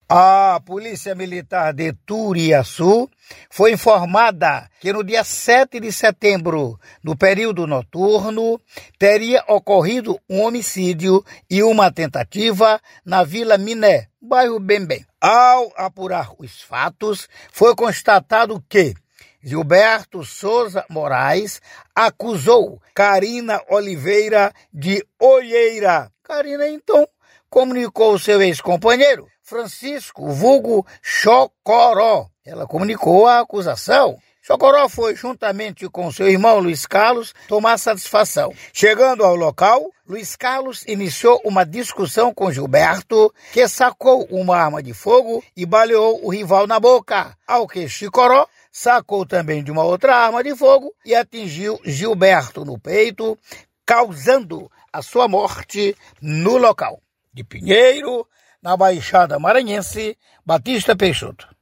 A Polícia Militar de Turiaçu foi informada que no dia 7 de setembro, no período noturno, teria ocorrido um homicídio e uma tentativa na Vila Miné, bairro Bembem. Ao apurar os fatos, foi constatado que Gilberto Souza Moraes acusou Carina Oliveira de olheira. Carina, então, comunicou seu ex-companheiro, Francisco, vulgo Chocoró. Ela comunicou a acusação. Chocoró foi, juntamente com seu irmão Luiz Carlos, tomar satisfação. Chegando ao local, Luiz Carlos iniciou uma discussão com Gilberto, que sacou uma arma de fogo e baleou o rival na boca, ao que Chocoró sacou também de uma outra arma de fogo e atingiu Gilberto no peito, causando a sua morte no local. De Pinheiro, na Baixada Maranhense, Batista Peixoto.